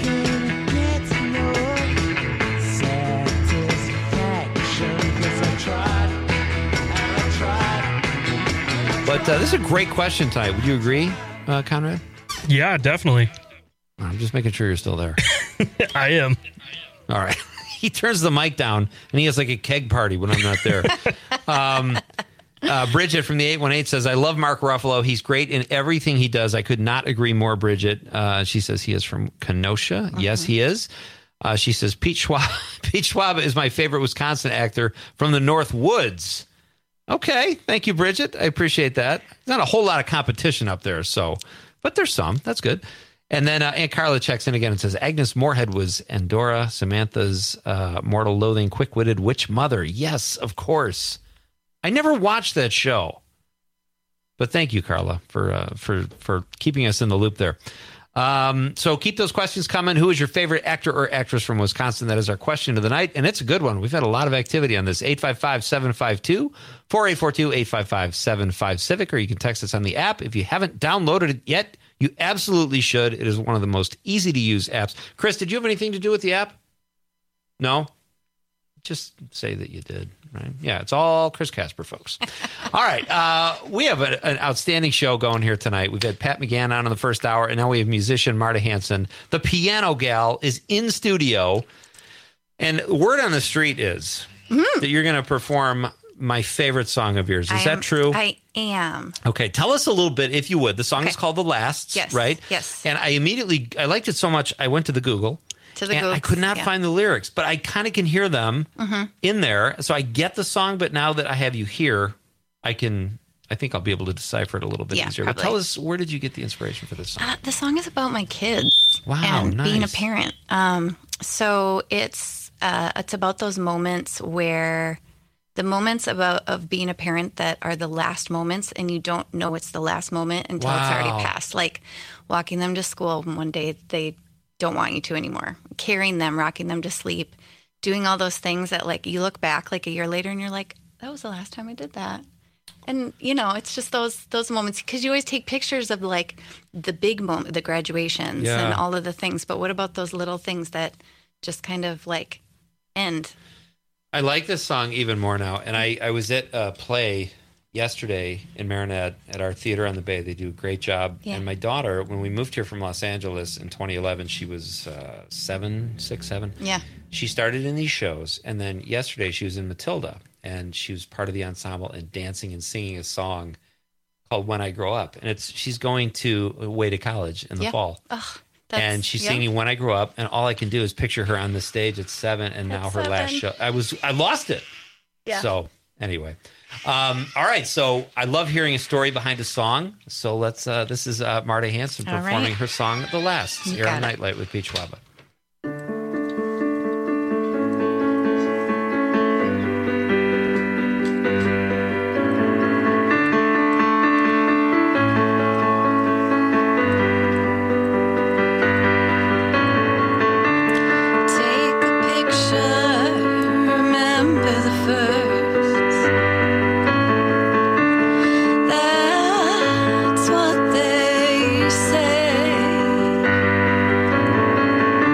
But uh, this is a great question tonight. Would you agree, uh, Conrad? Yeah, definitely. I'm just making sure you're still there. I am. All right. He turns the mic down, and he has like a keg party when I'm not there. um, uh, Bridget from the eight one eight says, I love Mark Ruffalo. He's great in everything he does. I could not agree more, Bridget. Uh, she says he is from Kenosha. Mm-hmm. Yes, he is. Uh, she says, Pete Schwab, Pete Schwab is my favorite Wisconsin actor from the North Woods. Okay. Thank you, Bridget. I appreciate that. There's not a whole lot of competition up there, so, but there's some. That's good. And then uh, Aunt Carla checks in again and says, Agnes Moorehead was Andorra, Samantha's uh, mortal loathing, quick-witted witch mother. Yes, of course. I never watched that show. But thank you, Carla, for uh, for for keeping us in the loop there. Um, so keep those questions coming. Who is your favorite actor or actress from Wisconsin? That is our question of the night, and it's a good one. We've had a lot of activity on this. eight five five, seven five two, four eight four two, eight five five, seven five Civic, or you can text us on the app. If you haven't downloaded it yet, you absolutely should. It is one of the most easy-to-use apps. Chris, did you have anything to do with the app? No? Just say that you did, right? Yeah, it's all Chris Casper, folks. All right. Uh, we have a, an outstanding show going here tonight. We've had Pat McGann on in the first hour, and now we have musician Marta Hanson. The piano gal is in studio, and word on the street is mm. that you're going to perform my favorite song of yours. Is I that am, true? I am. Okay. Tell us a little bit, if you would. The song okay. is called The Lasts, yes, right? Yes. And I immediately, I liked it so much, I went to the Google. To the and Google. I could not yeah. find the lyrics, but I kind of can hear them mm-hmm. in there. So I get the song, but now that I have you here, I can, I think I'll be able to decipher it a little bit yeah, easier. Probably. But tell us, where did you get the inspiration for this song? Uh, the song is about my kids. Wow, and nice. being a parent. Um, so it's uh, it's about those moments where the moments about of being a parent that are the last moments, and you don't know it's the last moment until wow. it's already passed. Like walking them to school, and one day they don't want you to anymore. Carrying them, rocking them to sleep, doing all those things that like you look back like a year later and you're like, that was the last time I did that. And you know, it's just those those moments, because you always take pictures of like the big moment, the graduations yeah. and all of the things. But what about those little things that just kind of like end? I like this song even more now. And I, I was at a play yesterday in Marinette at our theater on the Bay. They do a great job. Yeah. And my daughter, when we moved here from Los Angeles in twenty eleven, she was uh, seven, six, seven. Yeah. She started in these shows. And then yesterday she was in Matilda. And she was part of the ensemble and dancing and singing a song called When I Grow Up. And it's she's going to away to college in the yeah. fall. Ugh, and she's yeah. singing When I Grow Up. And all I can do is picture her on the stage at seven. And now At her seven. last show. I was I lost it. Yeah. So anyway. Um, all right. So I love hearing a story behind a song. So let's, uh, this is uh, Marta Hanson All performing right. her song, The Last, You here on got it. Nightlight with Pete Schwab. Take a picture, remember the first. That's what they say.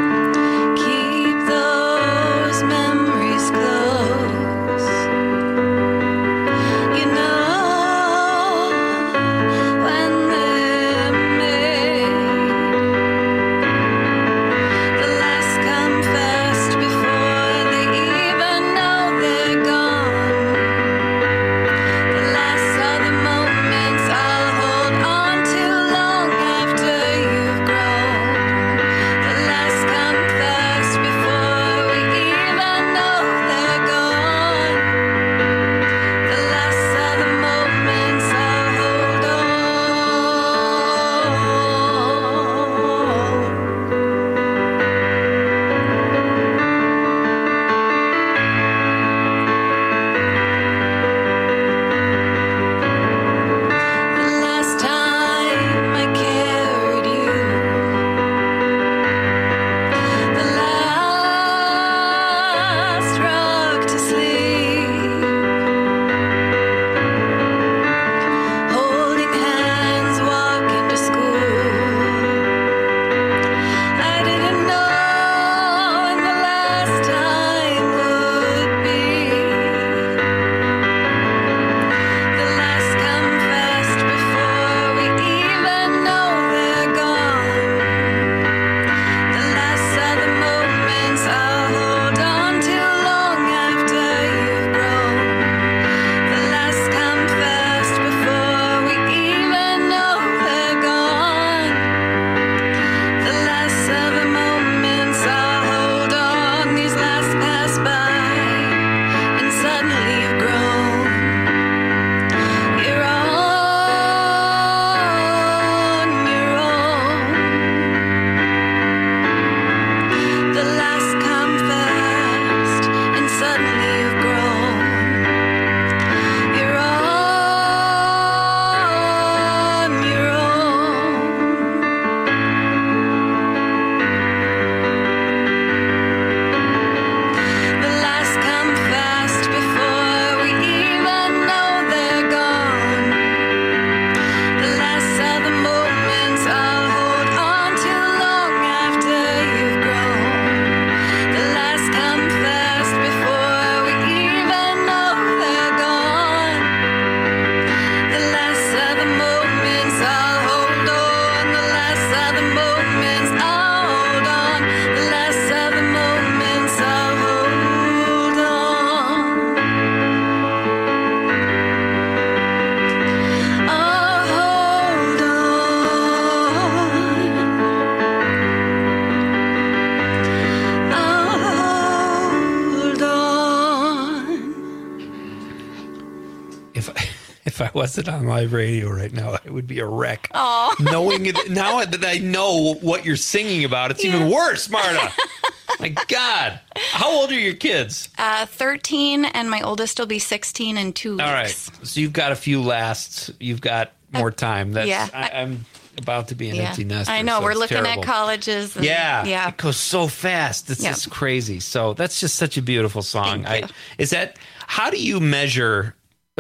if I wasn't on live radio right now, I would be a wreck. Oh, knowing it, now that I know what you're singing about, it's yeah. even worse, Marta. My God. How old are your kids? Uh, thirteen, and my oldest will be sixteen in two weeks. All right. So you've got a few lasts. You've got more time. That's, yeah. I, I'm about to be an yeah. empty nester. I know. So We're it's looking terrible. at colleges. And, yeah. Yeah. It goes so fast. It's yeah. just crazy. So that's just such a beautiful song. Thank I you. Is that, how do you measure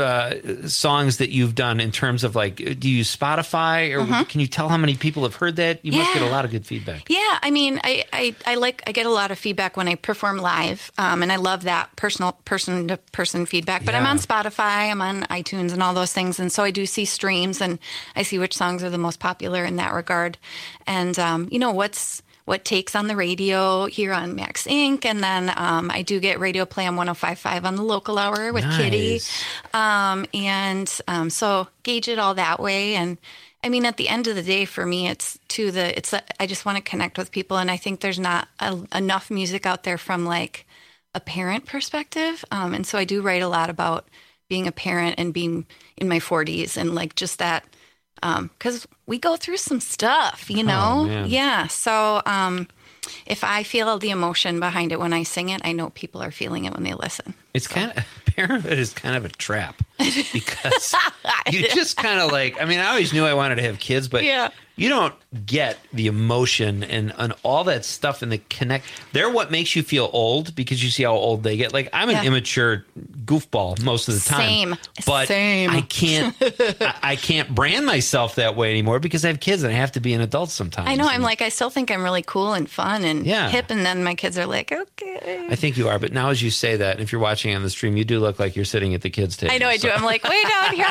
uh, songs that you've done in terms of like, do you use Spotify or Mm-hmm. can you tell how many people have heard that? You must Yeah. get a lot of good feedback. Yeah, I mean, I, I, I like I get a lot of feedback when I perform live, um, and I love that personal person to person feedback. But I'm Yeah. on Spotify, I'm on iTunes, and all those things, and so I do see streams, and I see which songs are the most popular in that regard, and um, you know what's what takes on the radio here on Max Incorporated. And then um, I do get radio play on one oh five point five on the local hour with Nice. Kitty, um, and um, so gauge it all that way. And I mean, at the end of the day, for me, it's to the, it's, a, I just want to connect with people. And I think there's not a, enough music out there from like a parent perspective. Um, and so I do write a lot about being a parent and being in my forties and like just that, um, cause we go through some stuff, you know? Oh, man. Yeah. So, um, if I feel the emotion behind it when I sing it, I know people are feeling it when they listen. It's so. kind of, parenthood is kind of a trap because you just kind of like, I mean, I always knew I wanted to have kids, but yeah. you don't get the emotion and, and all that stuff and the connect. They're what makes you feel old because you see how old they get. Like I'm an Yeah. immature goofball most of the time. Same. But Same. I can't, I, I can't brand myself that way anymore because I have kids and I have to be an adult sometimes. I know. I'm like, I still think I'm really cool and fun and Yeah. hip. And then my kids are like, okay. I think you are. But now as you say that, and if you're watching on the stream, you do look like you're sitting at the kids' table. I know I do. So- I'm like, way down here.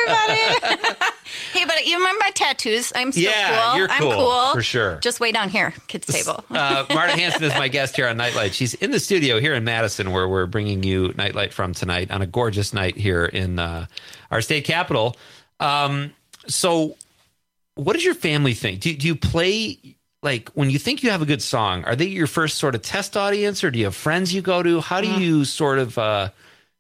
Hi, everybody. Hey, but you remember my tattoos? I'm still Yeah, cool. you're I'm cool, cool. for sure. Just way down here, kids' table. uh, Marta Hanson is my guest here on Nightlight. She's in the studio here in Madison where we're bringing you Nightlight from tonight on a gorgeous night here in uh, our state capital. Um, so what does your family think? Do, do you play, like, when you think you have a good song, are they your first sort of test audience or do you have friends you go to? How do Mm. you sort of uh,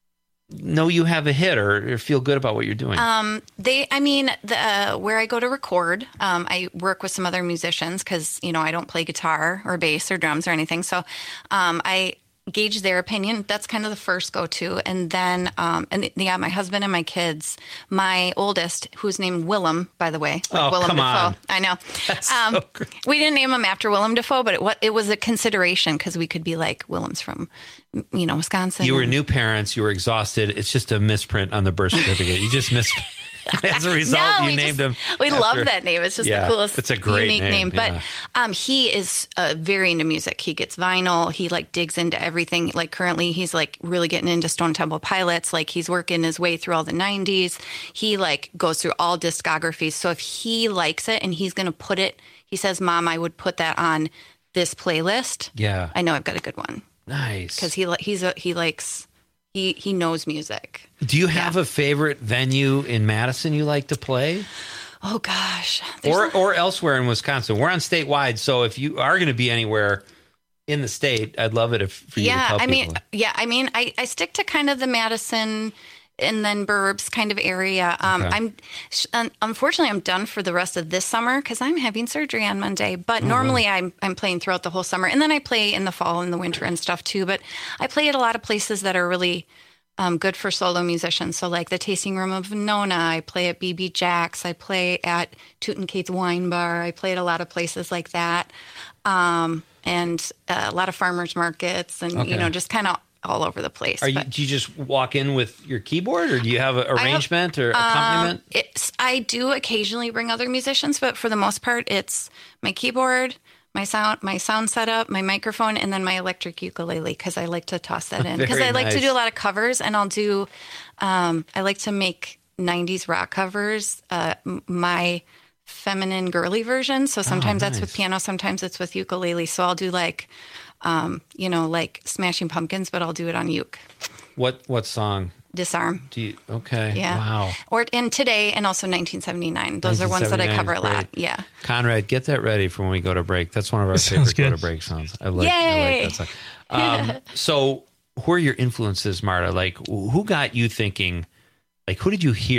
know you have a hit or, or feel good about what you're doing? Um, they, I mean, the, uh, where I go to record, um, I work with some other musicians because, you know, I don't play guitar or bass or drums or anything. So um, I gauge their opinion. That's kind of the first go-to. And then, um, and yeah, my husband and my kids, my oldest, who's named Willem, by the way. Oh, Willem come Dafoe. on. I know. That's Um, so great. we didn't name him after Willem Dafoe, but it, what, it was a consideration because we could be like, Willem's from, you know, Wisconsin. You were and- new parents. You were exhausted. It's just a misprint on the birth certificate. You just missed. As a result, No, you we named just- him. We after- love that name. It's just Yeah, the coolest, it's a great unique name, name. But yeah. um, he is uh, very into music. He gets vinyl. He like digs into everything. Like currently, he's like really getting into Stone Temple Pilots. Like he's working his way through all the nineties. He like goes through all discographies. So if he likes it and he's going to put it, he says, "Mom, I would put that on this playlist." Yeah. I know I've got a good one Nice. because he li- he's a, he likes he he knows music. Do you have a favorite venue in Madison you like to play? Oh gosh. Or or elsewhere in Wisconsin? We're on statewide, so if you are going to be anywhere in the state, I'd love it if for you to Yeah, tell I mean, people. yeah, I mean, I, I stick to kind of the Madison and then Burbs kind of area. Um, Okay. I'm un- unfortunately I'm done for the rest of this summer because I'm having surgery on Monday. But Oh, normally wow. I'm I'm playing throughout the whole summer, and then I play in the fall and the winter and stuff too. But I play at a lot of places that are really um, good for solo musicians. So like the Tasting Room of Nona, I play at B B Jack's, I play at Toot and Kate's Wine Bar, I play at a lot of places like that, um, and uh, a lot of farmers markets, and Okay. you know, just kind of all over the place. Are you, But- do you just walk in with your keyboard, or do you have an I have- arrangement or accompaniment? Um, it's, I do occasionally bring other musicians, but for the most part, it's my keyboard, my sound, my sound setup, my microphone, and then my electric ukulele because I like to toss that in because Very I like to nice. do a lot of covers, and I'll do. Um, I like to make nineties rock covers. Uh, m- my feminine girly version. So sometimes that's with nice. piano, sometimes it's with ukulele. So I'll do like, um, you know, like Smashing Pumpkins, but I'll do it on uke. What what song Disarm. do you? Okay, Yeah. wow. Or in Today and also nineteen seventy-nine. Those are ones that I cover a lot. Great. Yeah. Conrad, get that ready for when we go to break. That's one of our Sounds favorite go good. to break songs. I like, I Yay! like that song. Um, so, who are your influences, Marta? Like, who got you thinking? Like, who did you hear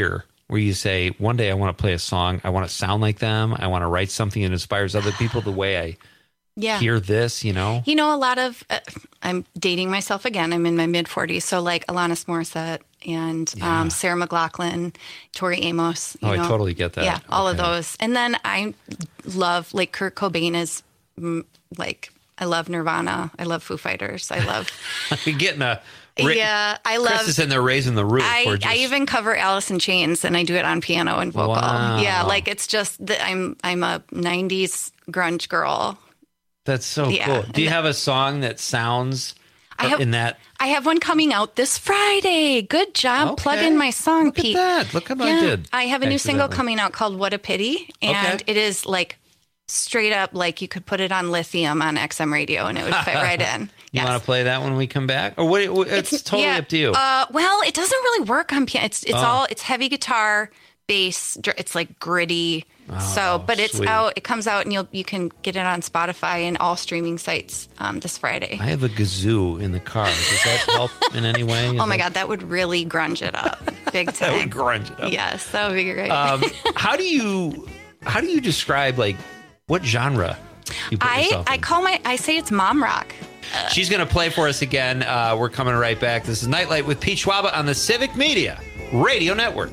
where you say, one day I want to play a song, I want to sound like them, I want to write something that inspires other people the way I yeah. hear this, you know? You know, a lot of, uh, I'm dating myself again. I'm in my mid forties. So like Alanis Morissette and Yeah. um, Sarah McLachlan, Tori Amos. You Oh, I know? totally get that. Yeah, all of Okay. those. And then I love, like Kurt Cobain is mm, like, I love Nirvana. I love Foo Fighters. I love. You're getting a. Ra- yeah, I love. Chris is in there raising the roof. I, We're just- I even cover Alice in Chains, and I do it on piano and vocal. Wow. Yeah, like it's just that I'm I'm a nineties grunge girl. That's so Yeah. cool. Do you have a song that sounds I have- in that? I have one coming out this Friday. Good job. Okay. Plug in my song, Look Pete. at that. Look what I Yeah. did. I have a new single accidentally. coming out called What a Pity. And Okay. it is like straight up like you could put it on lithium on X M radio and it would fit right in. You Yes. want to play that when we come back, or what? It's, totally yeah, up to you. Uh, well, it doesn't really work on piano. It's it's Oh. all it's heavy guitar, bass. dr- It's like gritty. so, but it's sweet. out. It comes out, and you'll you can get it on Spotify and all streaming sites um, this Friday. I have a kazoo in the car. Does that help in any way? Is Oh my that- God, that would really grunge it up, big time. That would grunge it up. Yes, that would be great. Um, how do you how do you describe like what genre you put I yourself I in? call my I say it's mom rock. She's going to play for us again. Uh, we're coming right back. This is Nightlight with Pete Schwaba on the Civic Media Radio Network.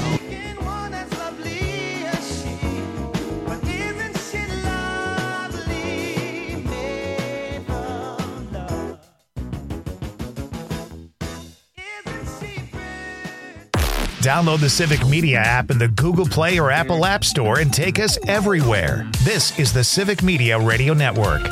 Download the Civic Media app in the Google Play or Apple App Store and take us everywhere. This is the Civic Media Radio Network.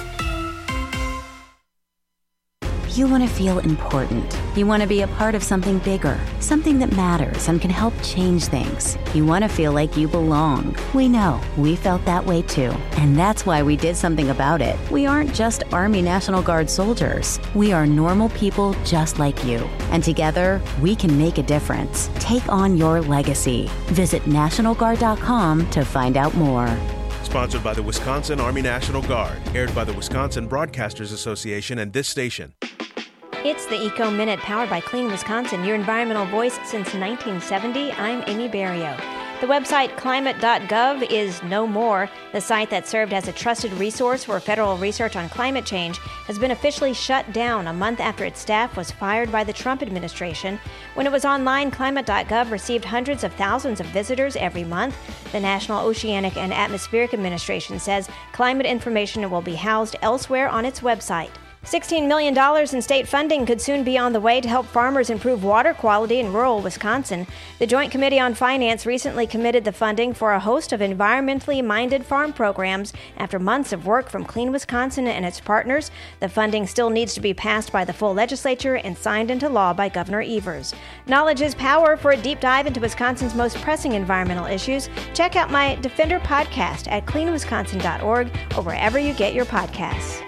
You want to feel important. You want to be a part of something bigger, something that matters and can help change things. You want to feel like you belong. We know. We felt that way too. And that's why we did something about it. We aren't just Army National Guard soldiers. We are normal people just like you. And together, we can make a difference. Take on your legacy. Visit National Guard dot com to find out more. Sponsored by the Wisconsin Army National Guard. Aired by the Wisconsin Broadcasters Association and this station. It's the Eco Minute powered by Clean Wisconsin, your environmental voice since nineteen seventy. I'm Amy Barrio. The website climate dot gov is no more. The site that served as a trusted resource for federal research on climate change has been officially shut down a month after its staff was fired by the Trump administration. When it was online, climate dot gov received hundreds of thousands of visitors every month. The National Oceanic and Atmospheric Administration says climate information will be housed elsewhere on its website. sixteen million dollars in state funding could soon be on the way to help farmers improve water quality in rural Wisconsin. The Joint Committee on Finance recently committed the funding for a host of environmentally minded farm programs after months of work from Clean Wisconsin and its partners. The funding still needs to be passed by the full legislature and signed into law by Governor Evers. Knowledge is power. For a deep dive into Wisconsin's most pressing environmental issues, check out my Defender podcast at clean wisconsin dot org or wherever you get your podcasts.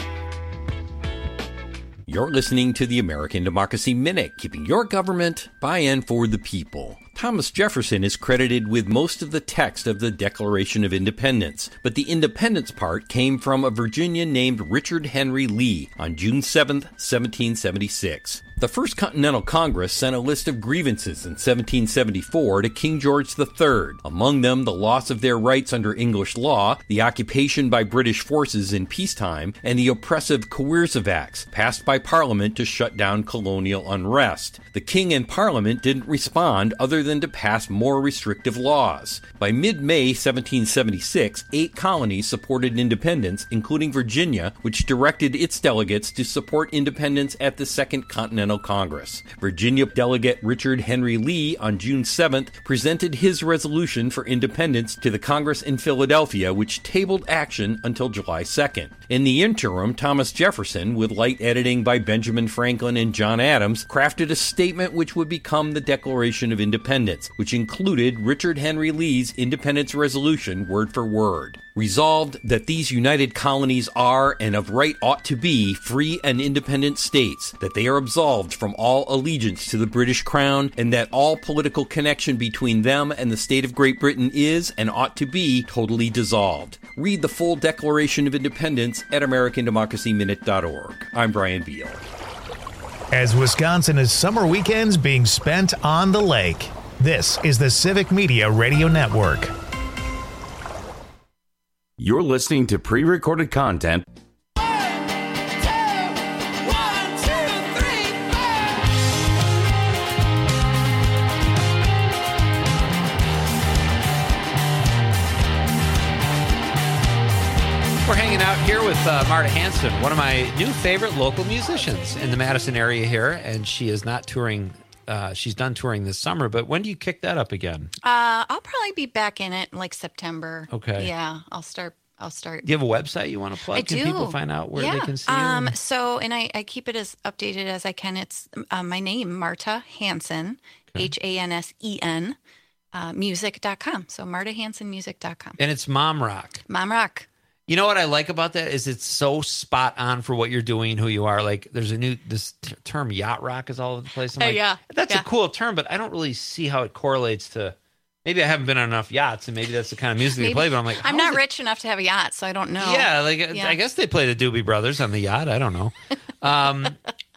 You're listening to the American Democracy Minute, keeping your government by and for the people. Thomas Jefferson is credited with most of the text of the Declaration of Independence, but the independence part came from a Virginian named Richard Henry Lee on June seventh, seventeen seventy-six. The First Continental Congress sent a list of grievances in seventeen seventy-four to King George the Third, among them the loss of their rights under English law, the occupation by British forces in peacetime, and the oppressive Coercive Acts, passed by Parliament to shut down colonial unrest. The King and Parliament didn't respond other than to pass more restrictive laws. By mid-May seventeen seventy-six, eight colonies supported independence, including Virginia, which directed its delegates to support independence at the Second Continental Congress. Virginia delegate Richard Henry Lee on June seventh presented his resolution for independence to the Congress in Philadelphia, which tabled action until July second. In the interim, Thomas Jefferson, with light editing by Benjamin Franklin and John Adams, crafted a statement which would become the Declaration of Independence, which included Richard Henry Lee's Independence Resolution word for word. Resolved that these united colonies are, and of right ought to be, free and independent states, that they are absolved from all allegiance to the British Crown, and that all political connection between them and the state of Great Britain is, and ought to be, totally dissolved. Read the full Declaration of Independence at American Democracy Minute dot org. I'm Brian Beal. As Wisconsin is summer weekends being spent on the lake, This is the Civic Media Radio Network. You're listening to pre-recorded content. We're hanging out here with uh, Marta Hanson, one of my new favorite local musicians in the Madison area here, and she is not touring. Uh, she's done touring this summer, but when do you kick that up again? Uh, I'll probably be back in it in like September. Okay. Yeah, I'll start. I'll start. Do you have a website you want to plug? I Can do. people find out where yeah. they can see you? Um, so, and I, I keep it as updated as I can. It's uh, my name, Marta Hansen, okay. H A N S E N, uh, music dot com. So, marta hansen music dot com. And it's Mom Rock. Mom Rock. You know what I like about that is it's so spot on for what you're doing, who you are. Like, there's a new this t- term, yacht rock, is all over the place. I'm Oh, like, yeah. that's Yeah. a cool term, but I don't really see how it correlates to. Maybe I haven't been on enough yachts, and maybe that's the kind of music they Maybe. play. But I'm like, I'm how not is it- rich enough to have a yacht, so I don't know. Yeah, like Yeah. I guess they play the Doobie Brothers on the yacht. I don't know. Um,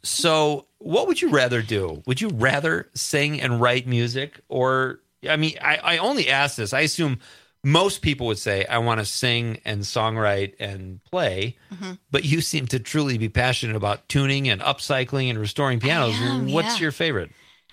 so, what would you rather do? Would you rather sing and write music, or I mean, I, I only ask this. I assume most people would say, I want to sing and songwrite and play, Mm-hmm. but you seem to truly be passionate about tuning and upcycling and restoring pianos. am, What's yeah. your favorite?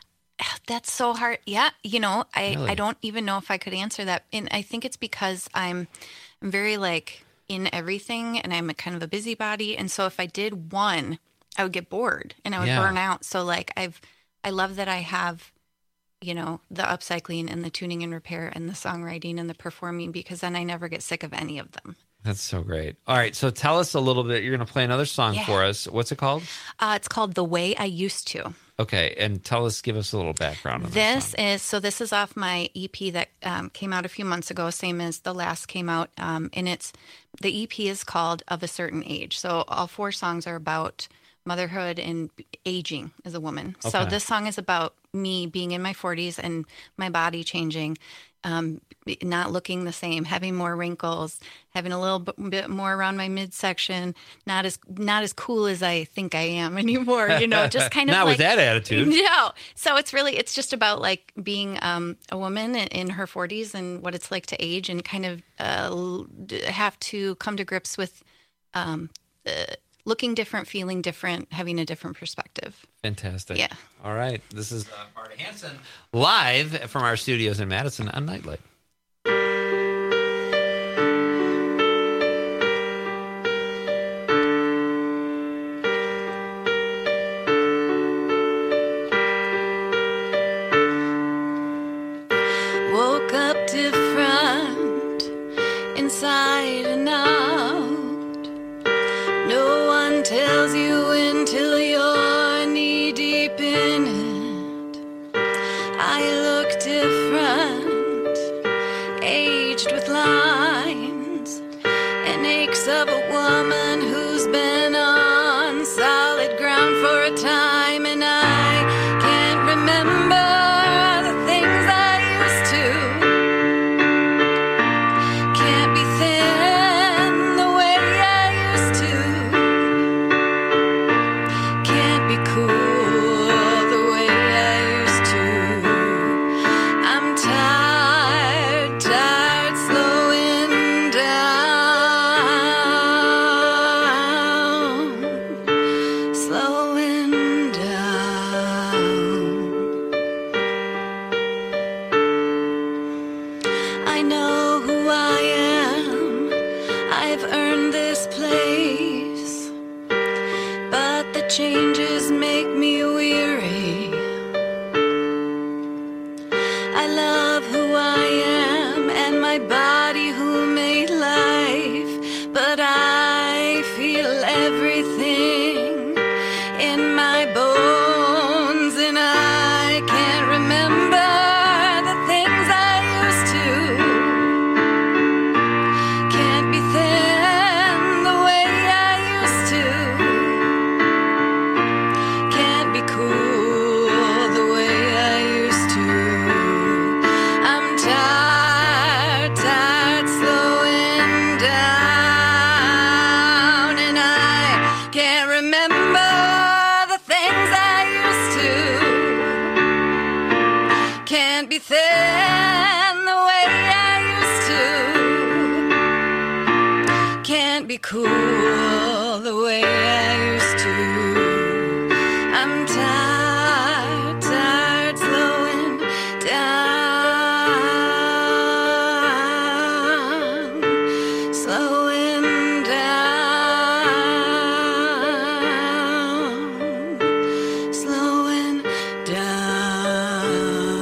That's so hard. Yeah, you know, I, Really? I don't even know if I could answer that. And I think it's because I'm I'm very like in everything, and I'm a kind of a busybody. And so if I did one, I would get bored and I would Yeah. burn out. So like I've I love that I have, you know, the upcycling and the tuning and repair and the songwriting and the performing, because then I never get sick of any of them. That's so great. All right, so tell us a little bit. You're going to play another song Yeah. for us. What's it called? Uh, it's called The Way I Used To. Okay, and tell us, give us a little background on this. This is so. This is off my E P that um, came out a few months ago, same as the last came out. Um, and it's the E P is called "Of a Certain Age." So all four songs are about motherhood and aging as a woman. So Okay. this song is about me being in my forties and my body changing, um, not looking the same, having more wrinkles, having a little b- bit more around my midsection, not as not as cool as I think I am anymore. You know, just kind of Not like, with that attitude. No. So it's really it's just about like being um, a woman in, in her forties and what it's like to age and kind of uh, l- have to come to grips with um, uh, looking different, feeling different, having a different perspective. Fantastic. Yeah. All right. This is uh, Marta Hanson live from our studios in Madison on Nightlight. Woke up different inside and out. No one tells you until you're knee deep in it. I look different cool the way I used to. I'm tired, tired, slowing down, slowing down, slowing down.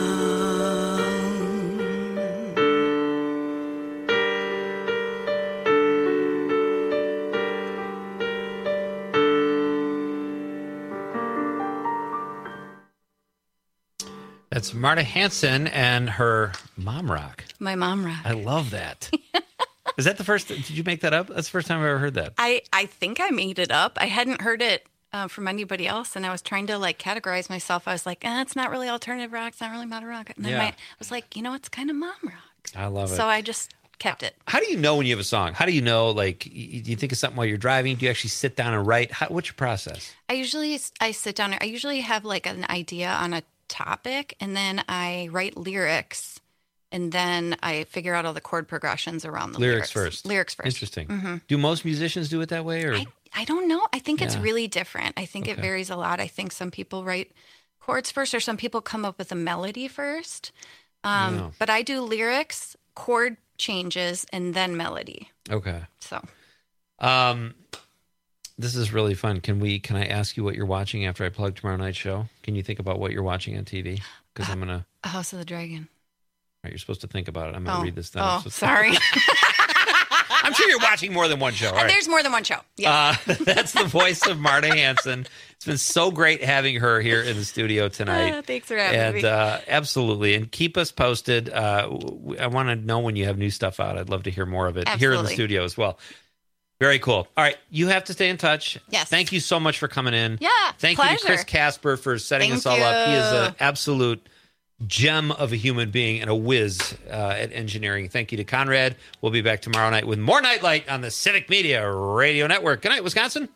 That's Marta Hanson and her mom rock. My mom rock. I love that. Is that the first? Did you make that up? That's the first time I've ever heard that. I, I think I made it up. I hadn't heard it uh, from anybody else, and I was trying to like categorize myself. I was like, eh, it's not really alternative rock. It's not really modern rock. And then Yeah. my, I was like, you know, it's kind of mom rock. I love it. So I just kept it. How do you know when you have a song? How do you know, like, y- do you think of something while you're driving? Do you actually sit down and write? How, what's your process? I usually I sit down. I usually have like an idea on a topic, and then I write lyrics, and then I figure out all the chord progressions around the Lyrics lyrics. first. Lyrics first. Interesting. Mhm. Do most musicians do it that way, or I don't know. I think it's Yeah. really different. I think it Okay. varies a lot. I think some people write chords first, or some people come up with a melody first. Um, Yeah. But I do lyrics, chord changes, and then melody. okay? So Um, this is really fun. Can we? Can I ask you what you're watching after I plug tomorrow night's show? Can you think about what you're watching on T V? Because I'm gonna. A House of the Dragon. All right, you're supposed to think about it. I'm gonna Oh. read this down. Oh, I'm supposed to- sorry. I'm sure you're watching more than one show. All And right. there's more than one show. Yeah. Uh, that's the voice of Marta Hanson. It's been so great having her here in the studio tonight. Uh, thanks for having and, me. uh, absolutely. And keep us posted. Uh, w- I want to know when you have new stuff out. I'd love to hear more of it here in the Absolutely. studio as well. Very cool. All right. You have to stay in touch. Yes. Thank you so much for coming in. Yeah, Thank you to pleasure. Chris Casper for setting Thank us all up. He is an you. absolute gem of a human being and a whiz uh, at engineering. Thank you to Conrad. We'll be back tomorrow night with more Nightlight on the Civic Media Radio Network. Good night, Wisconsin.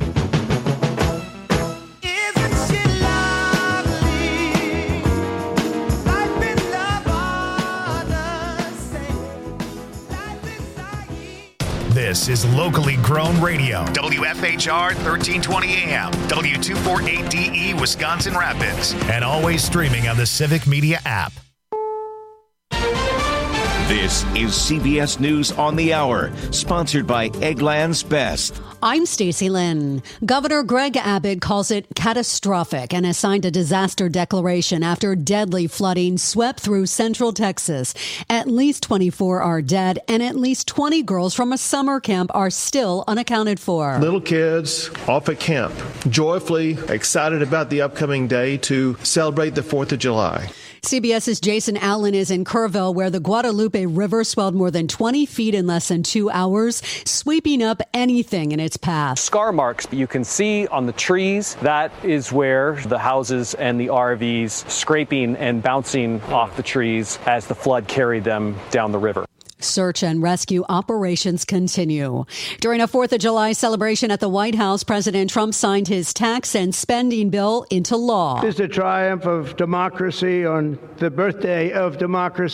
This is locally grown radio. W F H R thirteen twenty A M, W two forty-eight D E, Wisconsin Rapids, and always streaming on the Civic Media app. This is C B S News on the Hour, sponsored by Eggland's Best. I'm Stacey Lynn. Governor Greg Abbott calls it catastrophic and has signed a disaster declaration after deadly flooding swept through central Texas. At least twenty-four are dead, and at least twenty girls from a summer camp are still unaccounted for. Little kids off at camp, joyfully excited about the upcoming day to celebrate the fourth of July. CBS's Jason Allen is in Kerrville, where the Guadalupe River swelled more than twenty feet in less than two hours, sweeping up anything in its path. Scar marks you can see on the trees. That is where the houses and the R Vs scraping and bouncing off the trees as the flood carried them down the river. Search and rescue operations continue. During a fourth of July celebration at the White House, President Trump signed his tax and spending bill into law. This is the triumph of democracy on the birthday of democracy.